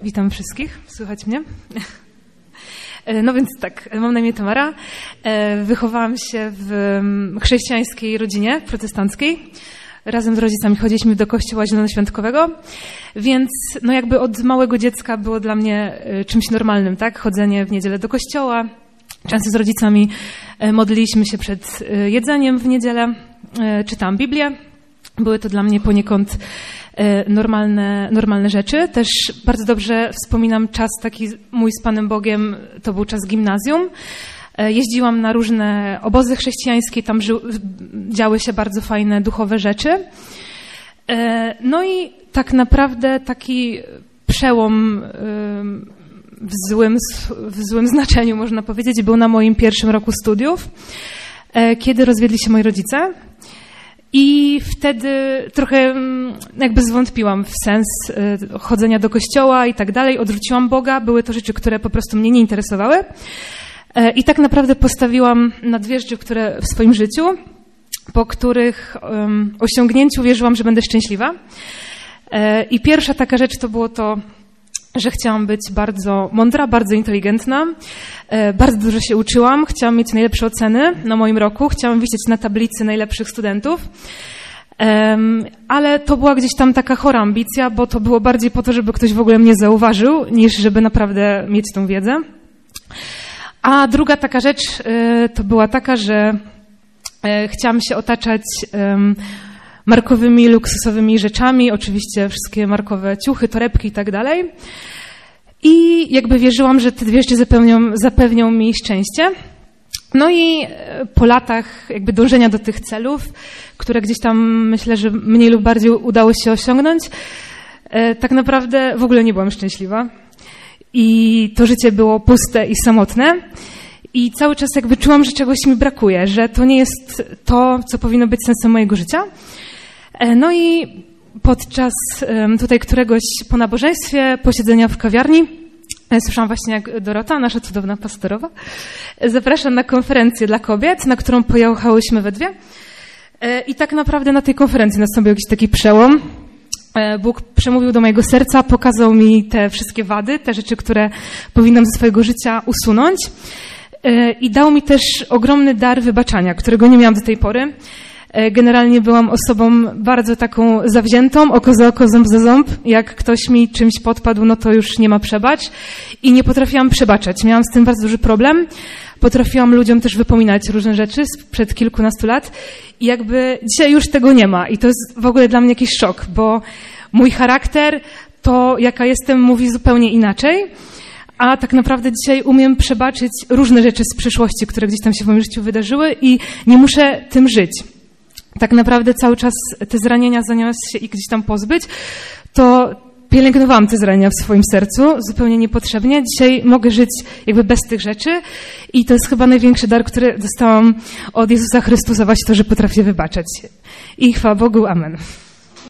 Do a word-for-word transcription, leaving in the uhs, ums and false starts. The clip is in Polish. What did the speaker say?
Witam wszystkich. Słychać mnie? No więc tak, mam na imię Tamara. Wychowałam się w chrześcijańskiej rodzinie protestanckiej. Razem z rodzicami chodziliśmy do kościoła zielonoświątkowego, więc no jakby od małego dziecka było dla mnie czymś normalnym, tak? Chodzenie w niedzielę do kościoła. Często z rodzicami modliliśmy się przed jedzeniem w niedzielę, czytałam Biblię. Były to dla mnie poniekąd normalne, normalne rzeczy. Też bardzo dobrze wspominam czas taki mój z Panem Bogiem, to był czas gimnazjum. Jeździłam na różne obozy chrześcijańskie, tam ży- działy się bardzo fajne, duchowe rzeczy. No i tak naprawdę taki przełom w złym, w złym znaczeniu, można powiedzieć, był na moim pierwszym roku studiów, kiedy rozwiedli się moi rodzice. I wtedy trochę jakby zwątpiłam w sens chodzenia do kościoła i tak dalej. Odrzuciłam Boga. Były to rzeczy, które po prostu mnie nie interesowały. I tak naprawdę postawiłam na dwie rzeczy, które w swoim życiu, po których um, osiągnięciu wierzyłam, że będę szczęśliwa. I pierwsza taka rzecz to było to, że chciałam być bardzo mądra, bardzo inteligentna. Bardzo dużo się uczyłam. Chciałam mieć najlepsze oceny na moim roku. Chciałam wisieć na tablicy najlepszych studentów. Ale to była gdzieś tam taka chora ambicja, bo to było bardziej po to, żeby ktoś w ogóle mnie zauważył, niż żeby naprawdę mieć tą wiedzę. A druga taka rzecz to była taka, że chciałam się otaczać markowymi, luksusowymi rzeczami, oczywiście wszystkie markowe ciuchy, torebki i tak dalej. I jakby wierzyłam, że te dwie rzeczy zapewnią, zapewnią mi szczęście. No i po latach jakby dążenia do tych celów, które gdzieś tam myślę, że mniej lub bardziej udało się osiągnąć, tak naprawdę w ogóle nie byłam szczęśliwa. I to życie było puste i samotne. I cały czas jakby czułam, że czegoś mi brakuje, że to nie jest to, co powinno być sensem mojego życia. No i podczas tutaj któregoś po nabożeństwie, posiedzenia w kawiarni, słyszałam właśnie, jak Dorota, nasza cudowna pastorowa, zaprasza na konferencję dla kobiet, na którą pojechałyśmy we dwie. I tak naprawdę na tej konferencji nastąpił jakiś taki przełom. Bóg przemówił do mojego serca, pokazał mi te wszystkie wady, te rzeczy, które powinnam ze swojego życia usunąć. I dał mi też ogromny dar wybaczania, którego nie miałam do tej pory. Generalnie byłam osobą bardzo taką zawziętą, oko za oko, ząb za ząb. Jak ktoś mi czymś podpadł, no to już nie ma przebacz. I nie potrafiłam przebaczać. Miałam z tym bardzo duży problem. Potrafiłam ludziom też wypominać różne rzeczy sprzed kilkunastu lat. I jakby dzisiaj już tego nie ma. I to jest w ogóle dla mnie jakiś szok, bo mój charakter, to jaka jestem, mówi zupełnie inaczej. A tak naprawdę dzisiaj umiem przebaczyć różne rzeczy z przeszłości, które gdzieś tam się w moim życiu wydarzyły i nie muszę tym żyć. Tak naprawdę cały czas te zranienia, zamiast się ich gdzieś tam pozbyć, to pielęgnowałam te zranienia w swoim sercu, zupełnie niepotrzebnie. Dzisiaj mogę żyć jakby bez tych rzeczy i to jest chyba największy dar, który dostałam od Jezusa Chrystusa, właśnie to, że potrafię wybaczać. I chwała Bogu, amen.